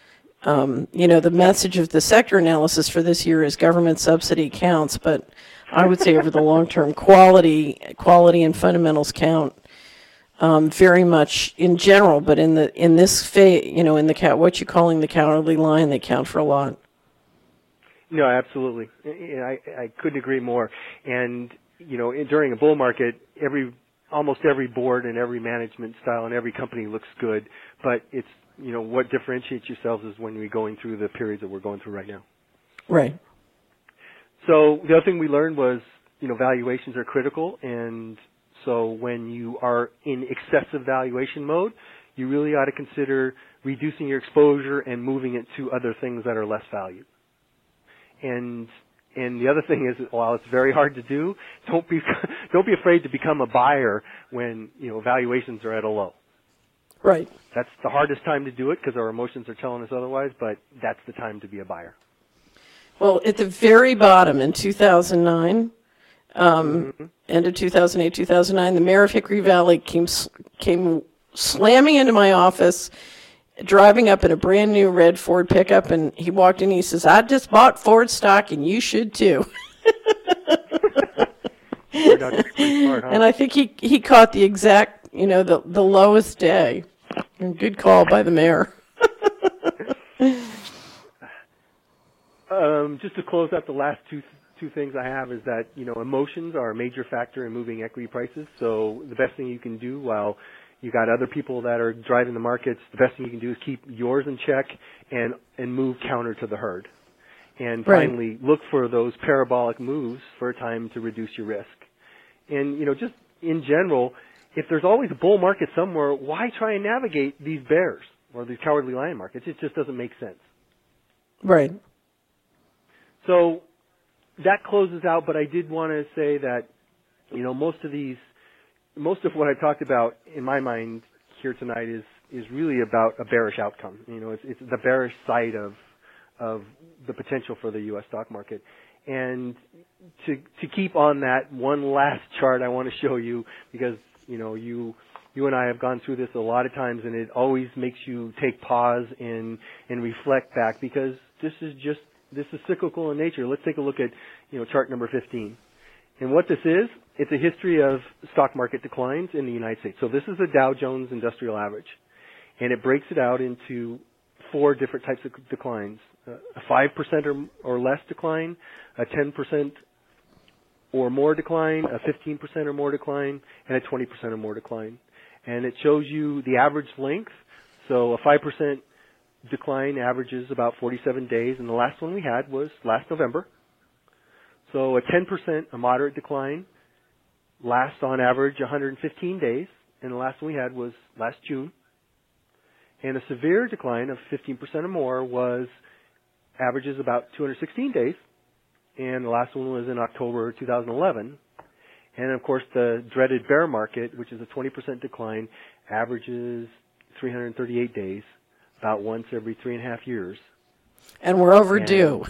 the message of the sector analysis for this year is government subsidy counts, but I would say over the long term, quality and fundamentals count very much in general, but in this phase, in what you're calling the cowardly lion, they count for a lot. No, absolutely. I couldn't agree more. And during a bull market, almost every board and every management style and every company looks good, but it's, what differentiates yourselves is when we're going through the periods that we're going through right now. Right. So the other thing we learned was, valuations are critical, and so when you are in excessive valuation mode, you really ought to consider reducing your exposure and moving it to other things that are less valued. And the other thing is, while it's very hard to do, don't be afraid to become a buyer when valuations are at a low. Right. That's the hardest time to do it because our emotions are telling us otherwise, but that's the time to be a buyer. Well, at the very bottom in 2009, end of 2008, 2009, the mayor of Hickory Valley came slamming into my office, driving up in a brand new red Ford pickup, and he walked in and he says, "I just bought Ford stock and you should too." And I think he caught the exact, the lowest day. And good call by the mayor. Just to close out the last two things I have is that, emotions are a major factor in moving equity prices. So the best thing you can do while you got other people that are driving the markets, the best thing you can do is keep yours in check and move counter to the herd. And finally, look for those parabolic moves for a time to reduce your risk. And, just in general, if there's always a bull market somewhere, why try and navigate these bears or these cowardly lion markets? It just doesn't make sense. Right. So that closes out, but I did want to say that, most of what I've talked about in my mind here tonight is really about a bearish outcome. It's the bearish side of the potential for the U.S. stock market. And to keep on that, one last chart I want to show you, because, you and I have gone through this a lot of times, and it always makes you take pause and reflect back, because this is cyclical in nature. Let's take a look at, chart number 15. And what this is, it's a history of stock market declines in the United States. So this is the Dow Jones Industrial Average, and it breaks it out into 4 different types of declines: a 5% or less decline, a 10% or more decline, a 15% or more decline, and a 20% or more decline. And it shows you the average length. So a 5% decline averages about 47 days, and the last one we had was last November. So a 10%, a moderate decline, lasts on average 115 days, and the last one we had was last June. And a severe decline of 15% or more averages about 216 days, and the last one was in October 2011. And of course, the dreaded bear market, which is a 20% decline, averages 338 days, about once every 3.5 years. And we're overdue.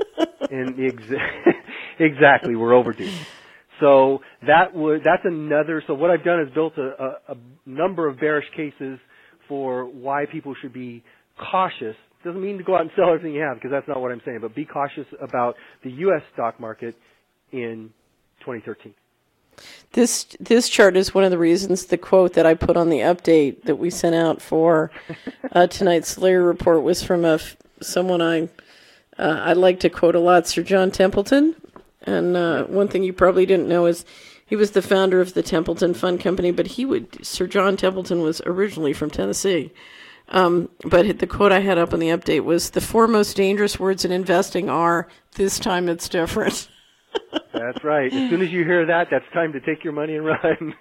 Exactly, we're overdue. So that's another. So what I've done is built a number of bearish cases for why people should be cautious. Doesn't mean to go out and sell everything you have, because that's not what I'm saying, but be cautious about the U.S. stock market in 2013. This chart is one of the reasons the quote that I put on the update that we sent out for tonight's Slayer report was from someone I like to quote a lot, Sir John Templeton. And one thing you probably didn't know is he was the founder of the Templeton Fund Company, but Sir John Templeton was originally from Tennessee. But the quote I had up on the update was, "The 4 most dangerous words in investing are, this time it's different." That's right. As soon as you hear that, that's time to take your money and run.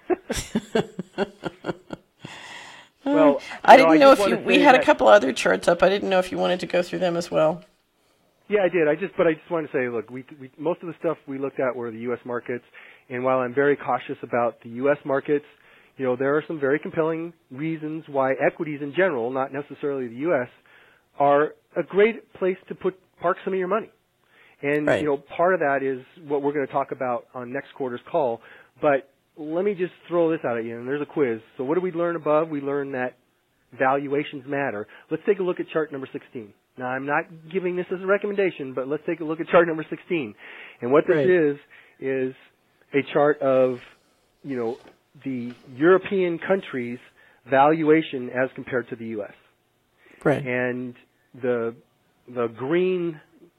Well, I didn't know if we had a couple other charts up. I didn't know if you wanted to go through them as well. Yeah, I did. I just wanted to say, look, we most of the stuff we looked at were the U.S. markets, and while I'm very cautious about the U.S. markets, there are some very compelling reasons why equities in general, not necessarily the U.S., are a great place to park some of your money. And, right. Part of that is what we're going to talk about on next quarter's call. But let me just throw this out at you, and there's a quiz. So what did we learn above? We learned that valuations matter. Let's take a look at chart number 16. Now, I'm not giving this as a recommendation, but let's take a look at chart number 16. And what this is a chart of, the European countries' valuation as compared to the U.S. Right. And the green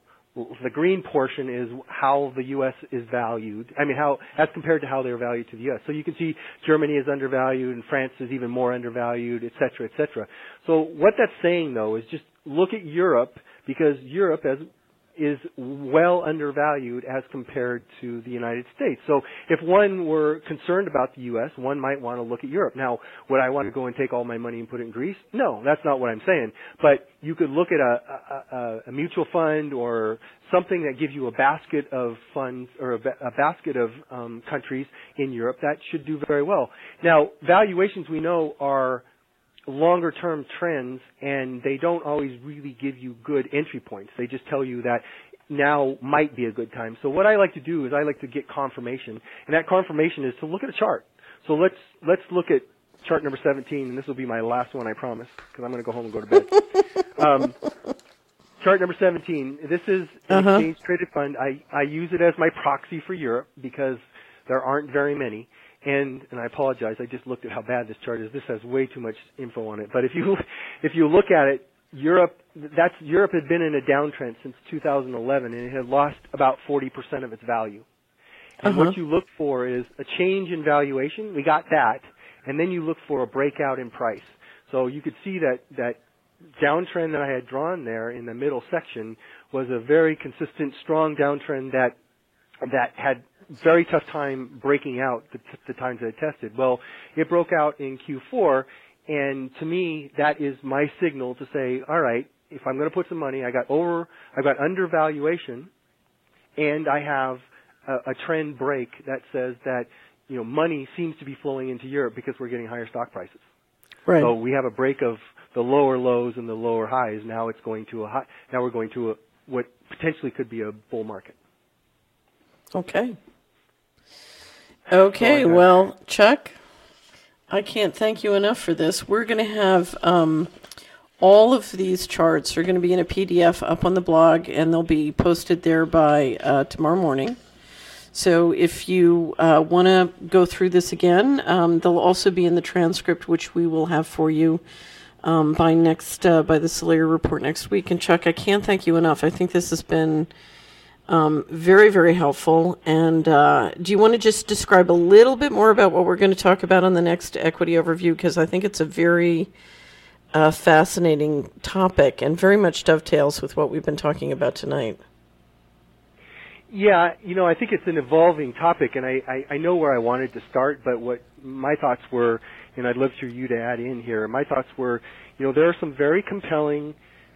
portion is how the U.S. is valued. I mean, how as compared to how they're valued to the U.S. So you can see Germany is undervalued and France is even more undervalued, et cetera, et cetera. So what that's saying, though, is just look at Europe, because Europe is well undervalued as compared to the United States. So if one were concerned about the U.S., one might want to look at Europe. Now, would I want to go and take all my money and put it in Greece? No, that's not what I'm saying. But you could look at a mutual fund or something that gives you a basket of funds or a basket of countries in Europe that should do very well. Now, valuations we know are longer-term trends, and they don't always really give you good entry points. They just tell you that now might be a good time. So what I like to do is I like to get confirmation, and that confirmation is to look at a chart. So let's look at chart number 17, and this will be my last one, I promise, because I'm going to go home and go to bed. Chart number 17. This is an exchange-traded fund. I use it as my proxy for Europe because there aren't very many. And I apologize, I just looked at how bad this chart is. This has way too much info on it. But if you look at it, Europe had been in a downtrend since 2011, and it had lost about 40% of its value. And what you look for is a change in valuation. We got that. And then you look for a breakout in price. So you could see that downtrend that I had drawn there in the middle section was a very consistent, strong downtrend that had very tough time breaking out the times that it tested. Well, it broke out in Q4, and to me, that is my signal to say, all right, if I'm going to put some money, I got undervaluation, and I have a trend break that says that money seems to be flowing into Europe because we're getting higher stock prices. Right. So we have a break of the lower lows and the lower highs. Now it's going to a high. Now we're going to what potentially could be a bull market. Okay. Okay. Well, Chuck, I can't thank you enough for this. We're going to have all of these charts are going to be in a PDF up on the blog, and they'll be posted there by tomorrow morning. So if you want to go through this again, they'll also be in the transcript, which we will have for you by the Solari report next week. And Chuck, I can't thank you enough. I think this has been very, very helpful. And do you want to just describe a little bit more about what we're going to talk about on the next equity overview? Because I think it's a very fascinating topic and very much dovetails with what we've been talking about tonight. Yeah, I think it's an evolving topic, and I know where I wanted to start, but what my thoughts were, and I'd love for you to add in here, my thoughts were, there are some very compelling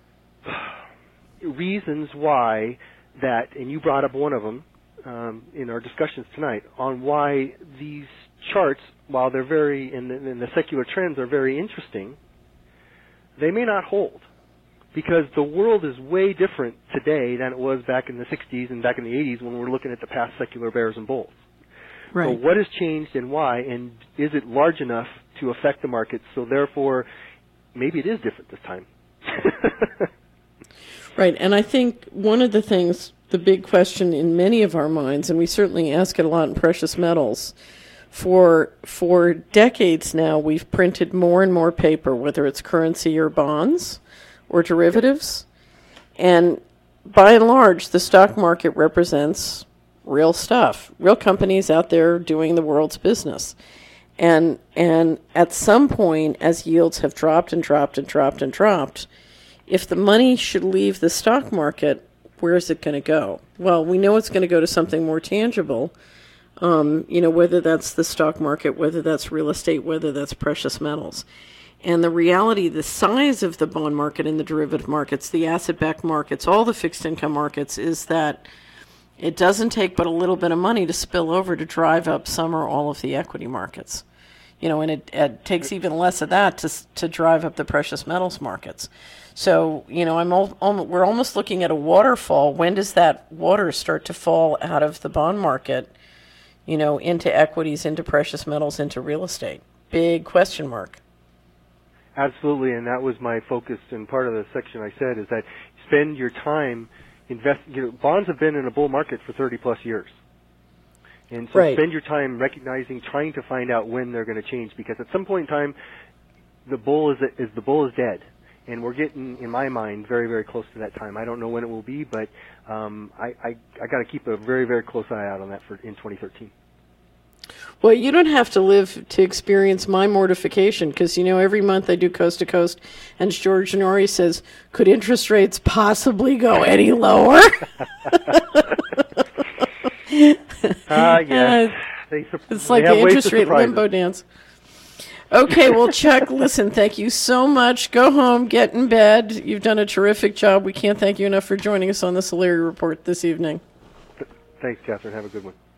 reasons why that, and you brought up one of them in our discussions tonight, on why these charts, while they're and the secular trends are very interesting, they may not hold. Because the world is way different today than it was back in the 60s and back in the 80s when we're looking at the past secular bears and bulls. Right. So what has changed and why, and is it large enough to affect the markets? So therefore, maybe it is different this time. Right, and I think one of the things, the big question in many of our minds, and we certainly ask it a lot in precious metals, for decades now we've printed more and more paper, whether it's currency or bonds or derivatives, and by and large, the stock market represents real stuff, real companies out there doing the world's business. And at some point, as yields have dropped and dropped and dropped and dropped, if the money should leave the stock market, where is it going to go? Well, we know it's going to go to something more tangible, whether that's the stock market, whether that's real estate, whether that's precious metals. And the reality, the size of the bond market and the derivative markets, the asset-backed markets, all the fixed income markets, is that it doesn't take but a little bit of money to spill over to drive up some or all of the equity markets. And it takes even less of that to drive up the precious metals markets. So, we're almost looking at a waterfall. When does that water start to fall out of the bond market, into equities, into precious metals, into real estate? Big question mark. Absolutely, and that was my focus, and part of the section I said is that spend your time bonds have been in a bull market for 30-plus years. And so right. Spend your time trying to find out when they're going to change, because at some point in time, the bull is dead. And we're getting, in my mind, very, very close to that time. I don't know when it will be, but I got to keep a very, very close eye out on that in 2013. Well, you don't have to live to experience my mortification, because, every month I do Coast to Coast, and George Norrie says, could interest rates possibly go any lower? Yeah. It's like the interest rate limbo dance. Okay, well, Chuck, listen, thank you so much. Go home, get in bed. You've done a terrific job. We can't thank you enough for joining us on the Solari Report this evening. Thanks, Catherine. Have a good one.